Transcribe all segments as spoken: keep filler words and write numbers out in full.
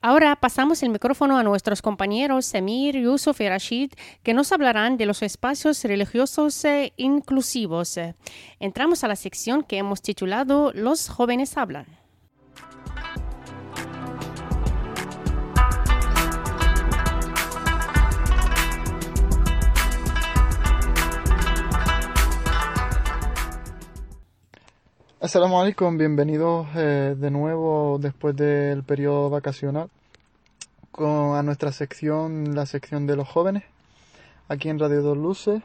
Ahora pasamos el micrófono a nuestros compañeros Samir, Yusuf y Rashid, que nos hablarán de los espacios religiosos eh, inclusivos. Entramos a la sección que hemos titulado Los jóvenes hablan. Assalamu alaikum, bienvenidos eh, de nuevo después del periodo vacacional con, a nuestra sección, la sección de los jóvenes, aquí en Radio Dos Luces.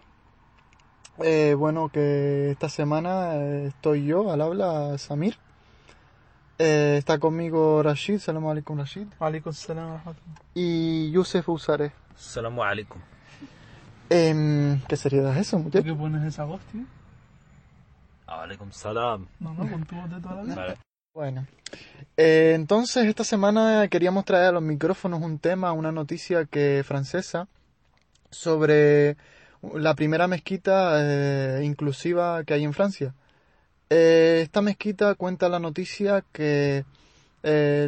Eh, bueno, que esta semana eh, estoy yo al habla, Samir. Eh, está conmigo Rashid, salamu alaikum Rashid. Alaikum salam. Y Yusuf Usare. Salamu alaikum. Eh, ¿Qué seriedad es eso, ¿Por muchacho? qué pones esa voz, tío? Alaikum salam. No, no, con tu voz de toda la vida. Vale. Bueno, eh, entonces esta semana queríamos traer a los micrófonos un tema, una noticia que francesa sobre la primera mezquita eh, inclusiva que hay en Francia. Eh, esta mezquita cuenta la noticia que eh,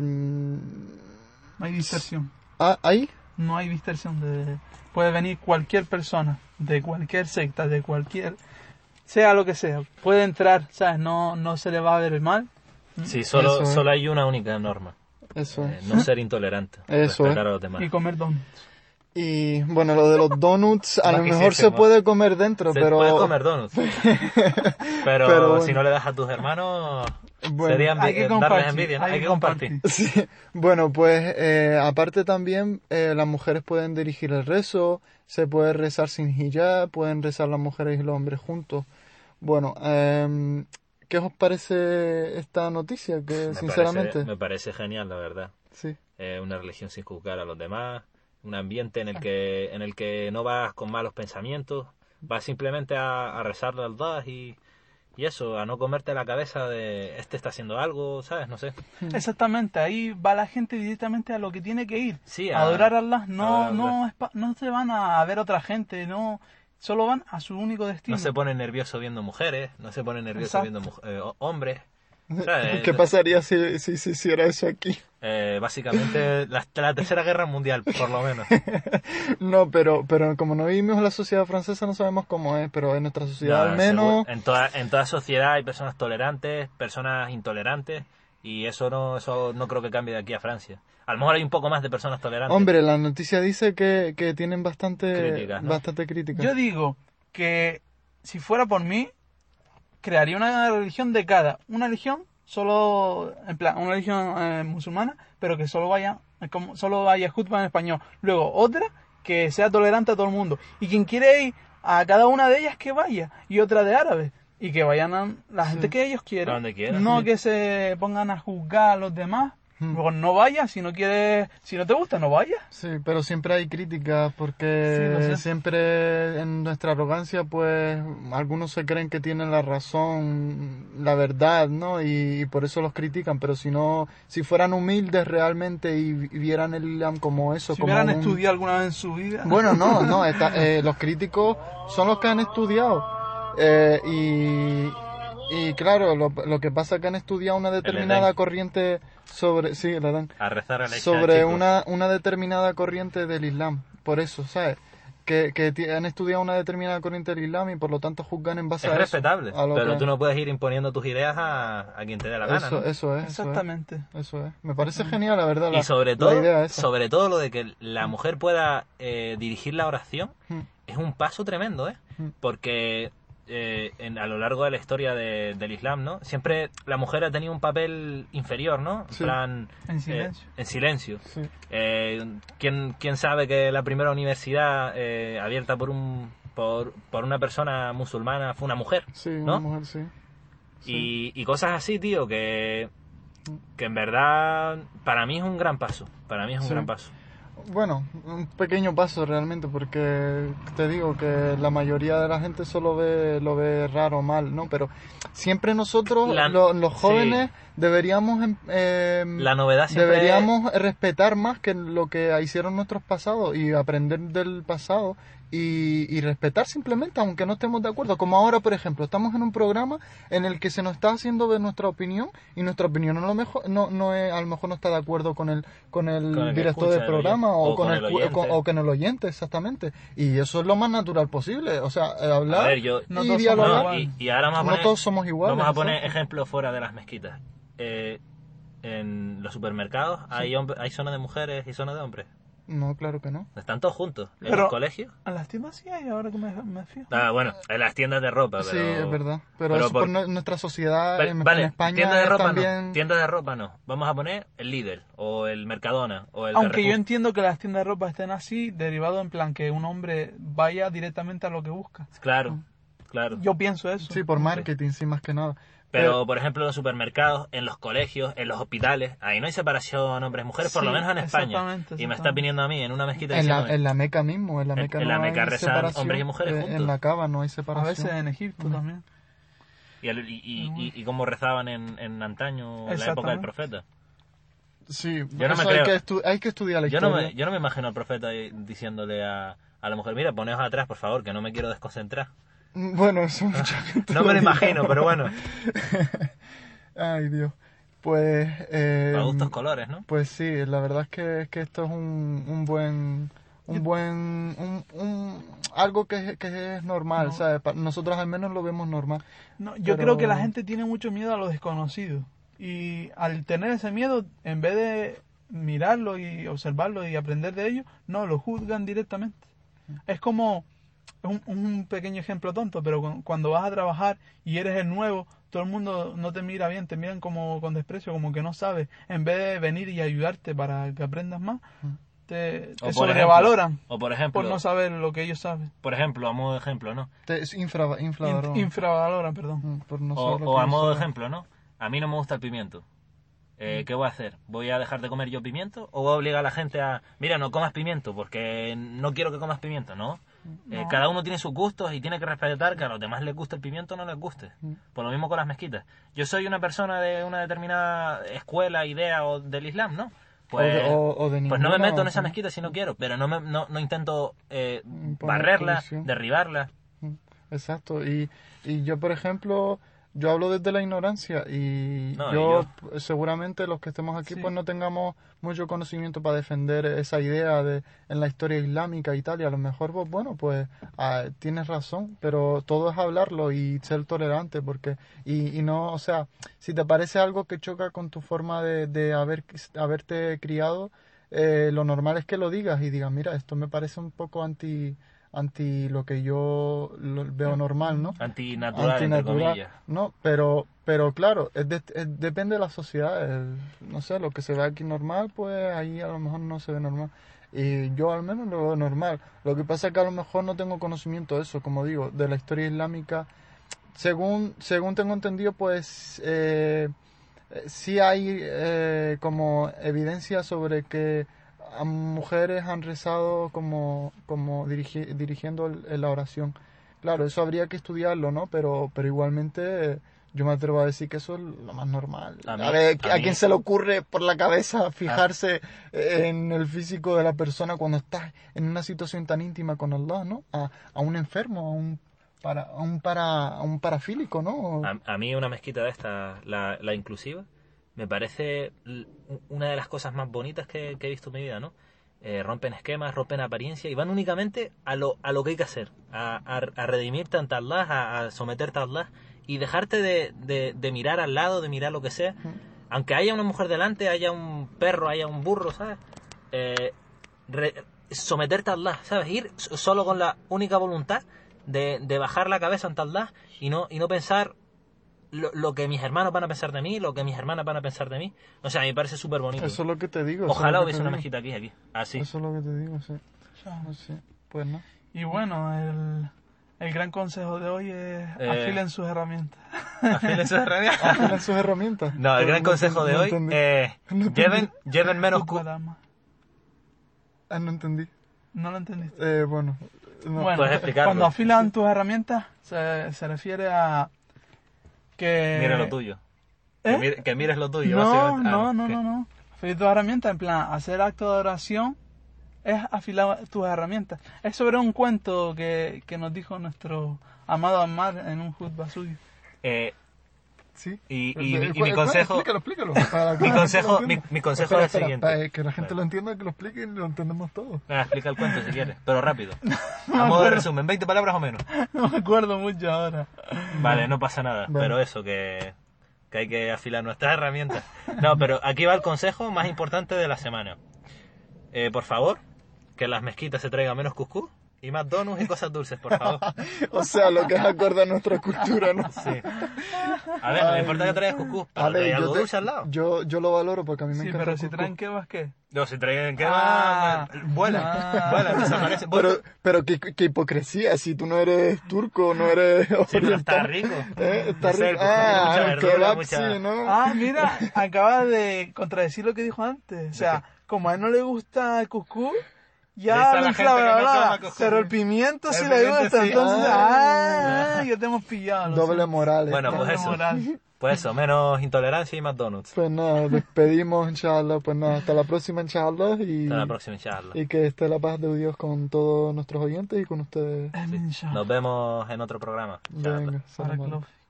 No hay dispersión. ah, ¿ahí? No hay dispersión. De... Puede venir cualquier persona, de cualquier secta, de cualquier... sea lo que sea. Puede entrar, ¿sabes? No, no se le va a ver el mal. Sí, solo, Eso es. solo hay una única norma. Eso Eh, es. no ser intolerante. Eso respetar es. a los demás. Y comer donuts. Y bueno, lo de los donuts a Más lo que mejor sí, se más. puede comer dentro, Se pero... puede comer donuts. Pero, Pero bueno. si no le das a tus hermanos, Bueno, sería envi- hay que darles compartir, envidia, ¿no? hay Hay que que compartir. Sí, bueno, pues eh, aparte también eh, las mujeres pueden dirigir el rezo, se puede rezar sin hijab, pueden rezar las mujeres y los hombres juntos. Bueno, eh, ¿qué os parece esta noticia? Que Me sinceramente, parece, me parece genial, la verdad. sí, Eh, una religión sin juzgar a los demás, un ambiente en el que en el que no vas con malos pensamientos, vas simplemente a, a rezarle al Allah y, y eso, a no comerte la cabeza de este está haciendo algo, ¿sabes? No sé. Exactamente, ahí va la gente directamente a lo que tiene que ir. Sí, a a- adorar a Allah. No, adorar a Allah. no, es pa- no se van a ver otra gente, no. Solo van a su único destino. No se pone nervioso viendo mujeres, no se pone nervioso Exacto. viendo mu- eh, hombres. ¿Sabes? ¿qué pasaría si, si se hiciera eso aquí? Eh, básicamente la, la tercera guerra mundial, por lo menos. No, pero pero como no vivimos en la sociedad francesa no sabemos cómo es, pero en nuestra sociedad No, al menos... seguro. En toda, en toda sociedad hay personas tolerantes, personas intolerantes, y eso no, eso no creo que cambie de aquí a Francia. A lo mejor hay un poco más de personas tolerantes. Hombre, la noticia dice que, que tienen bastante Críticas, ¿no? bastante críticas. Yo digo que si fuera por mí, crearía una religión de cada. Una religión solo, en plan, una religión eh, musulmana, pero que solo vaya, eh, como, solo vaya jutba en español. Luego otra que sea tolerante a todo el mundo. Y quien quiere ir a cada una de ellas que vaya. Y otra de árabes. Y que vayan a la gente que ellos A quieran. donde quieran. No que se pongan a juzgar a los demás. Hmm. Luego no vayas, si no quieres, si no te gusta, no vayas. Sí, pero siempre hay críticas porque Sí, lo sé. siempre en nuestra arrogancia pues algunos se creen que tienen la razón, la verdad, ¿no? Y, y por eso los critican, pero si no, si fueran humildes realmente y, y vieran el Islam como eso, Si como hubieran un- estudiado alguna vez en su vida. Bueno, no, no, está- eh, los críticos son los que han estudiado eh, y, y claro, lo, lo que pasa es que han estudiado una determinada Edén. corriente sobre, sí, el Edén A rezar a la sobre chicos. una, una determinada corriente del Islam. Por eso, ¿sabes? Que, que ti- han estudiado una determinada corriente del Islam y por lo tanto juzgan en base Es a respetable, eso. a lo pero que- tú no puedes ir imponiendo tus ideas a, a quien te dé la gana, eso, ¿no? eso es. Eso Exactamente. Es, eso es. Me parece genial, la verdad. Y la- sobre la todo, idea esa. sobre todo lo de que la mujer pueda eh, dirigir la oración Hmm. es un paso tremendo, ¿eh? Hmm. Porque eh, en- a lo largo de la historia de- del Islam, ¿no? Siempre la mujer ha tenido un papel inferior, ¿no? En Sí. plan... En eh, silencio. en silencio. Sí. Eh, ¿quién, quién sabe que la primera universidad eh, abierta por un por, por una persona musulmana fue una mujer? Sí, ¿no? una mujer, sí. Sí. Y, y cosas así, tío, que, que en verdad para mí es un gran paso. Para mí es un Sí. gran paso. Bueno, un pequeño paso realmente, porque te digo que la mayoría de la gente solo ve, lo ve raro, mal, ¿no? Pero siempre nosotros, La- lo- los sí. jóvenes, deberíamos em, eh, La novedad siempre deberíamos respetar más que lo que hicieron nuestros pasados y aprender del pasado y, y respetar simplemente, aunque no estemos de acuerdo. Como ahora, por ejemplo, estamos en un programa en el que se nos está haciendo ver nuestra opinión y nuestra opinión a lo mejor no, no es, a lo mejor no está de acuerdo con el con el, Con el que director escucha, del el programa oyente, o, o con, con el, el cu- oyente. con- o con el oyente, exactamente. Y eso es lo más natural posible, o sea, eh, hablar A ver, yo- No y todos somos dialogar. No, igual. y, y ahora vamos a No poner, todos somos iguales, vamos a poner exacto. ejemplos fuera de las mezquitas. Eh, en los supermercados hay, hombre- hay zonas de mujeres y zonas de hombres. No, claro que no. Están todos juntos. En Pero- los colegios. A las tiendas sí hay, ahora que me, me fijo. Ah, bueno, en las tiendas de ropa, pero... Sí, es verdad. Pero, pero eso por- por nu- nuestra sociedad Pero, en, vale, en España tiendas de es ropa también... no. Tiendas de ropa no. Vamos a poner el Lidl o el Mercadona o el Aunque yo Carrefour. entiendo que las tiendas de ropa estén así, derivado en plan que un hombre vaya directamente a lo que busca. Claro, claro. Yo pienso eso. Sí, por marketing, sí, más que nada. Pero, por ejemplo, en los supermercados, en los colegios, en los hospitales, ahí no hay separación hombres-mujeres, por Sí, lo menos en España. exactamente, Y me está exactamente. viniendo a mí en una mezquita En la, diciéndome, en la Meca mismo, en la En- Meca en no la Meca hay rezan separación. hombres y mujeres Eh, juntos. En la Cava no hay A separación. veces en Egipto Mm. también. y, el- y, y, y- y cómo rezaban en, en antaño, en la época del Exactamente. profeta. Sí, Yo no me eso hay, creo. que estu- hay que estudiar la Yo historia. no, me, yo no me imagino al profeta ahí diciéndole a, a la mujer, mira, poneos atrás, por favor, que no me quiero desconcentrar. Bueno, eso mucha gente No me lo dirá. imagino, pero bueno, Ay, Dios. Pues... Eh, a gustos colores, ¿no? Pues sí, la verdad es que, es que esto es un, un buen... Un buen... Un, un- algo que, es- que es normal, No. ¿sabes? Pa- Nosotros al menos lo vemos normal. No, yo Pero- creo que la gente tiene mucho miedo a lo desconocido. Y al tener ese miedo, en vez de mirarlo y observarlo y aprender de ello, no, lo juzgan directamente. Es como un, un pequeño ejemplo tonto, pero cu- cuando vas a trabajar y eres el nuevo, todo el mundo no te mira bien, te miran como con desprecio, como que no sabes. En vez de venir y ayudarte para que aprendas más, te, te O por sobrevaloran ejemplo, o por ejemplo, por no saber lo que ellos saben. por ejemplo, a modo de ejemplo, ¿no? Te, es infra, infravaloran. In- infravaloran, perdón. Mm, por no O, saber lo o que a ellos modo de saben. ejemplo, ¿no? A mí no me gusta el pimiento. Mm. Eh, ¿Qué voy a hacer? ¿Voy a dejar de comer yo pimiento? ¿O voy a obligar a la gente a, mira, no comas pimiento porque no quiero que comas pimiento? No. Eh, No. cada uno tiene sus gustos y tiene que respetar que a los demás les guste el pimiento o no les guste. Mm. Por lo mismo con las mezquitas. Yo soy una persona de una determinada escuela, idea o del Islam, ¿no? Pues, O de- o- o de pues no me ninguna, meto en o esa sea. mezquita si no quiero, pero no, me, no, no intento eh, Imponer barrerla, posición. derribarla. Exacto, y, y yo por ejemplo, yo hablo desde la ignorancia y No, y yo, yo- p- seguramente los que estemos aquí Sí. pues no tengamos mucho conocimiento para defender esa idea de en la historia islámica y tal, y a lo mejor pues bueno, pues ah, tienes razón, pero todo es hablarlo y ser tolerante porque y, y no, o sea, si te parece algo que choca con tu forma de, de haber, haberte criado, eh, lo normal es que lo digas y digas, mira, esto me parece un poco anti anti lo que yo lo veo normal, ¿no? Antinatural, entre Antinatural, comillas. no, pero pero claro, es de- es- depende de la sociedad, el- no sé, lo que se ve aquí normal, pues ahí a lo mejor no se ve normal. Y yo al menos lo veo normal. Lo que pasa es que a lo mejor no tengo conocimiento de eso, como digo, de la historia islámica. Según según tengo entendido, pues eh, eh, sí hay eh, como evidencia sobre que a mujeres han rezado como, como dirigi- dirigiendo el- la oración. Claro, eso habría que estudiarlo, ¿no? Pero, pero igualmente eh, yo me atrevo a decir que eso es lo más normal. A A, mí- ver, a ¿a mí- quién se le ocurre por la cabeza fijarse en el físico de la persona cuando estás en una situación tan íntima con Allah, ¿no? A, a un enfermo, a un para a un para a un parafílico, ¿no? A, a mí una mezquita de esta, la, la inclusiva, me parece l- una de las cosas más bonitas que, que he visto en mi vida, ¿no? Eh, rompen esquemas, rompen apariencia y van únicamente a lo, a lo que hay que hacer, a, a, a redimirte ante Allah, a, a someterte a Allah y dejarte de, de, de mirar al lado, de mirar lo que sea. Aunque haya una mujer delante, haya un perro, haya un burro, ¿sabes? Eh, re- someterte a Allah, ¿sabes? Ir s- solo con la única voluntad de, de bajar la cabeza ante Allah y no, y no pensar lo, lo que mis hermanos van a pensar de mí, lo que mis hermanas van a pensar de mí. O sea, a mí me parece súper bonito. Eso es lo que te digo. eso es Ojalá lo que hubiese te una digo. mezquita aquí, aquí. Así. Eso es lo que te digo, sí. Ya. Sí, pues no. Y bueno, el, el gran consejo de hoy es Eh. afilen sus herramientas. Afílense de rabia. Afilan sus herramientas. No, el gran No consejo de entendí, hoy no entendí. es No entendí. lleven, lleven menos cu- Cuadama. Ah, no entendí. ¿No lo entendiste? Eh, bueno. No. Bueno, Puedes explicarlo. cuando afilan tus herramientas, se, se refiere a que... Mira lo tuyo. ¿Eh? Que, mire- que mires lo tuyo, No, básicamente. Ah, no, no, ¿qué? no, no. Afilar tus herramientas, en plan, hacer acto de oración es afilar tus herramientas. Es sobre un cuento que, que nos dijo nuestro amado Ammar en un jutba suyo. Eh, Sí. y, Pero, y, mi- eh, y mi eh, consejo... Explícalo, explícalo. para que Mi la gente consejo, lo mi, entienda. mi consejo Espera, es el espera, siguiente. para que la gente Vale. lo entienda, que lo explique y lo entendemos todos. Ah, explica el cuento si quieres, pero rápido. A modo de resumen, veinte palabras o menos. No me acuerdo mucho ahora. Vale, no pasa nada, Vale. pero eso, que, que hay que afilar nuestras herramientas. No, pero aquí va el consejo más importante de la semana. Eh, por favor, que en las mezquitas se traiga menos cuscús y más donuts y cosas dulces, por favor. O sea, lo que es acorde a nuestra cultura, ¿no? Sí. A ver, no me importa que traigas cuscús, A pero ver, trae algo yo, te- dulce al lado. yo, yo lo valoro porque a mí me Sí, encanta pero el si cuscús. traen kebabs, ¿qué? No, si traen que Ah. vuelan, Ah. vuelan, desaparecen. Pero, pero qué, qué hipocresía, si tú no eres turco, no eres Sí, pero está oriental. rico. ¿Eh? Está Yo sé, el rico. cuscús tiene Ah, mucha el verdura, kebab mucha- sí, ¿no? Ah, mira, acaba de contradecir lo que dijo antes. O sea, como a él no le gusta el cuscús, Le ya dice a lo la gente que no inflablaba. coma cuscús. Pero el pimiento El sí le pimiento gusta, sí. entonces, Ah. ah, ya te hemos pillado. lo Doble siento. moral. Bueno, esto. pues Doble eso. moral. Pues eso, menos intolerancia y más donuts. Pues nada, despedimos, inshallah. Pues nada, hasta la próxima, inshallah. Y, Hasta la próxima charla. y que esté la paz de Dios con todos nuestros oyentes y con ustedes. Amin, inshallah. Nos vemos en otro programa. Inshallah. Venga, salam alaikum. Barakallahu.